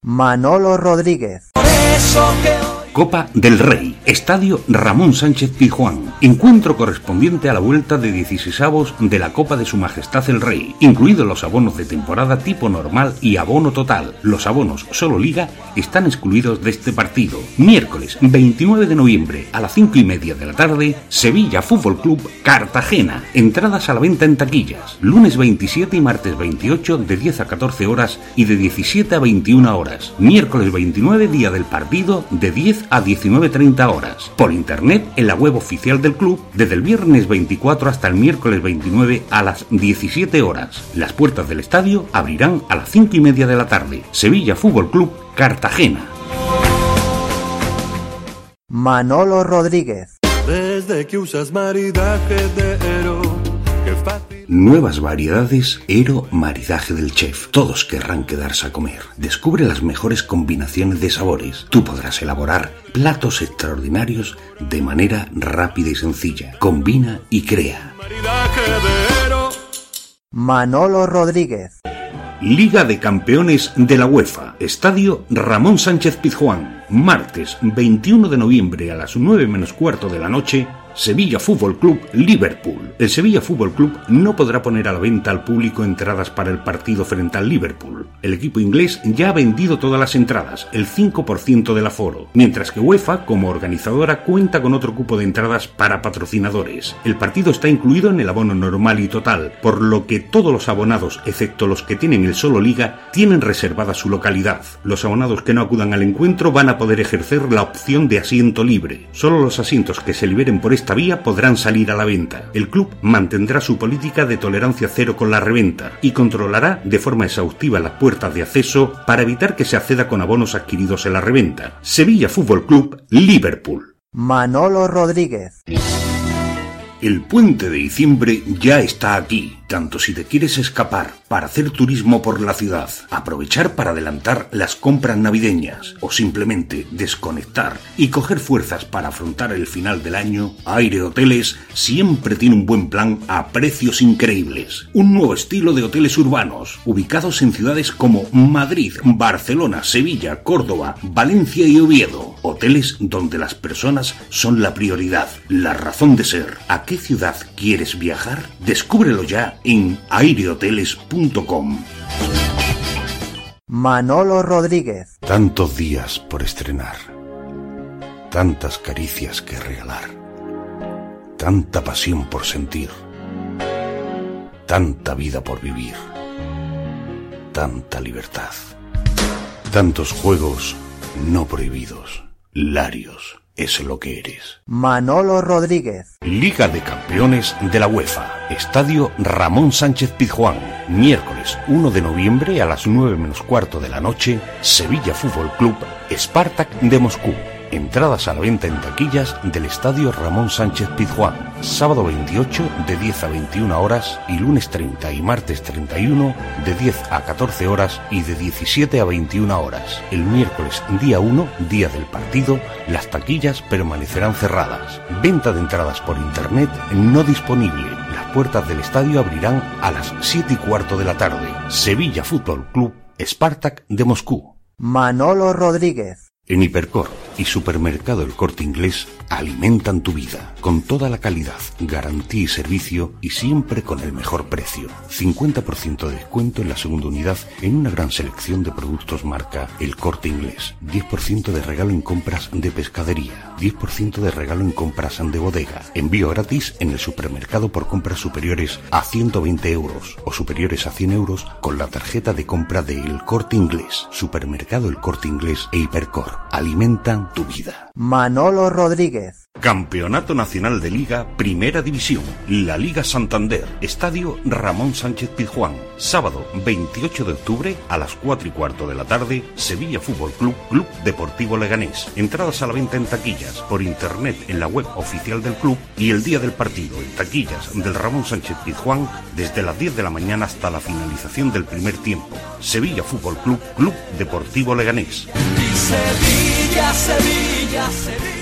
Manolo Rodríguez. Copa del Rey, Estadio Ramón Sánchez Pizjuán. Encuentro correspondiente a la vuelta de 16avos de la Copa de Su Majestad el Rey, incluidos los abonos de temporada tipo normal y abono total. Los abonos solo Liga están excluidos de este partido. Miércoles 29 de noviembre a las 5:30 de la tarde, Sevilla Fútbol Club Cartagena. Entradas a la venta en taquillas. Lunes 27 y martes 28 de 10 a 14 horas y de 17 a 21 horas. Miércoles 29, día del partido, de 10 a 19:30 horas. Por internet en la web oficial del club desde el viernes 24 hasta el miércoles 29 a las 17 horas. Las puertas del estadio abrirán a las 5:30 de la tarde. Sevilla Fútbol Club Cartagena. Manolo Rodríguez. Desde que usas maridaje de Ero, qué fácil. Nuevas variedades Ero Maridaje del Chef. Todos querrán quedarse a comer. Descubre las mejores combinaciones de sabores. Tú podrás elaborar platos extraordinarios de manera rápida y sencilla. Combina y crea. Maridaje de Ero. Manolo Rodríguez. Liga de Campeones de la UEFA. Estadio Ramón Sánchez Pizjuán. Martes 21 de noviembre a las 9:15 de la noche, Sevilla Fútbol Club Liverpool. El Sevilla Fútbol Club no podrá poner a la venta al público entradas para el partido frente al Liverpool. El equipo inglés ya ha vendido todas las entradas, el 5% del aforo, mientras que UEFA, como organizadora, cuenta con otro cupo de entradas para patrocinadores. El partido está incluido en el abono normal y total, por lo que todos los abonados, excepto los que tienen el solo Liga, tienen reservada su localidad. Los abonados que no acudan al encuentro van a poder ejercer la opción de asiento libre. Solo los asientos que se liberen por esta vía podrán salir a la venta. El club mantendrá su política de tolerancia cero con la reventa y controlará de forma exhaustiva las puertas de acceso para evitar que se acceda con abonos adquiridos en la reventa. Sevilla Fútbol Club Liverpool. Manolo Rodríguez. El puente de diciembre ya está aquí, tanto si te quieres escapar para hacer turismo por la ciudad, aprovechar para adelantar las compras navideñas o simplemente desconectar y coger fuerzas para afrontar el final del año, Aire Hoteles siempre tiene un buen plan a precios increíbles. Un nuevo estilo de hoteles urbanos, ubicados en ciudades como Madrid, Barcelona, Sevilla, Córdoba, Valencia y Oviedo. Hoteles donde las personas son la prioridad, la razón de ser. ¿A qué ciudad quieres viajar? Descúbrelo ya en airehoteles.com. Manolo Rodríguez. Tantos días por estrenar, tantas caricias que regalar, tanta pasión por sentir, tanta vida por vivir, tanta libertad, tantos juegos no prohibidos. Larios es lo que eres. Manolo Rodríguez. Liga de Campeones de la UEFA. Estadio Ramón Sánchez Pizjuán. Miércoles 1 de noviembre a las 9:15 de la noche, Sevilla Fútbol Club Spartak de Moscú. Entradas a la venta en taquillas del Estadio Ramón Sánchez Pizjuán. Sábado 28 de 10 a 21 horas y lunes 30 y martes 31 de 10 a 14 horas y de 17 a 21 horas. El miércoles día 1, día del partido, las taquillas permanecerán cerradas. Venta de entradas por internet no disponible. Las puertas del estadio abrirán a las 7:15 de la tarde. Sevilla Fútbol Club Spartak de Moscú. Manolo Rodríguez. En Hipercor y Supermercado El Corte Inglés alimentan tu vida con toda la calidad, garantía y servicio y siempre con el mejor precio. 50% de descuento en la segunda unidad en una gran selección de productos marca El Corte Inglés. 10% de regalo en compras de pescadería. 10% de regalo en compras de bodega. Envío gratis en el supermercado por compras superiores a 120 euros o superiores a 100 euros con la tarjeta de compra de El Corte Inglés. Supermercado El Corte Inglés e Hipercor. Alimentan tu vida. Manolo Rodríguez. Campeonato Nacional de Liga, Primera División, la Liga Santander, Estadio Ramón Sánchez Pizjuán, sábado 28 de octubre a las 4:15 de la tarde, Sevilla Fútbol Club, Club Deportivo Leganés. Entradas a la venta en taquillas, por internet en la web oficial del club y el día del partido en taquillas del Ramón Sánchez Pizjuán desde las 10 de la mañana hasta la finalización del primer tiempo. Sevilla Fútbol Club, Club Deportivo Leganés. Sevilla, Sevilla, Sevilla.